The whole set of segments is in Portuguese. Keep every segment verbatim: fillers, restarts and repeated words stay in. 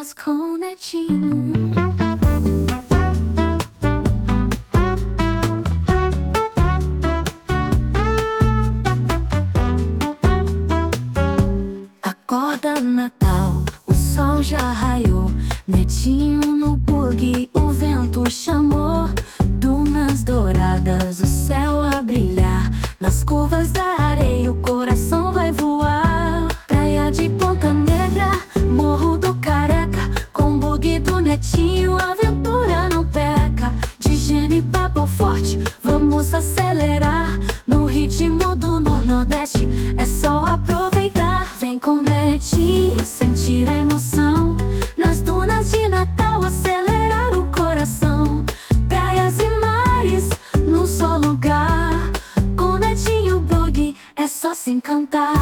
dunas com Netinho. Acorda Natal, o sol já raiou. Netinho no bug, o vento chamou. Dunas douradas, o céu a brilhar. Nas curvas da areia o coração vai voar. Praia de Ponta Negra, Morro do Careca. Com bug do Netinho, a aventura não peca. De Gene papo forte, vamos acelerar. No ritmo do Nordeste, é só aproveitar. Vem com Netinho, sentir a emoção. Nas dunas de Natal, acelerar o coração. Praias e mares, num só lugar. Com Netinho Bug, é só se encantar.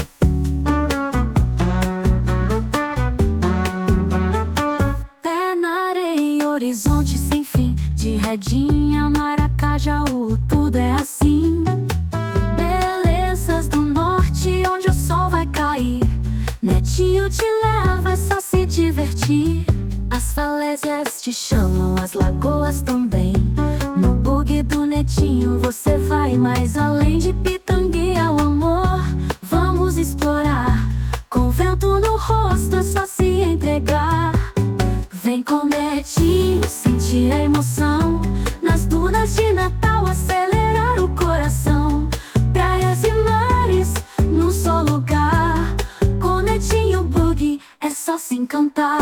Pé na areia, horizonte sem fim. De Redinha, Maracajaú, tudo é assim. Belezas do norte, onde o sol vai cair. Netinho te leva, é só se divertir. As falésias te chamam, as lagoas também. No bug do Netinho você vai mais além. De Pitangui ao amor, vamos explorar. Com vento no rosto, é só se entregar. Vem com Netinho, sentir a emoção. Nas dunas de Natal, acelerar o coração. Praias e mares, num só lugar. Com Netinho Bug, é só se encantar.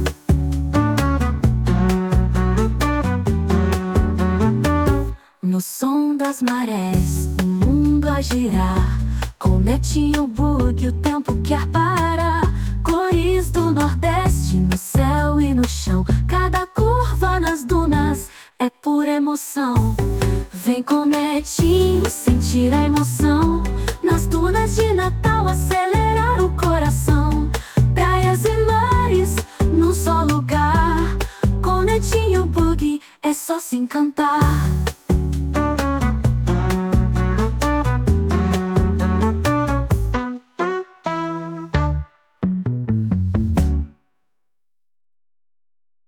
No som das marés, o mundo a girar. Com Netinho Bug, o tempo quer parar. Cores do Nordeste, no céu e no chão. Cada curva nas dunas é pura emoção. Vem com Netinho, sentir a emoção. Nas dunas de Natal, acelerar o coração. Praias e mares, num só lugar. Com Netinho Bug, é só se encantar.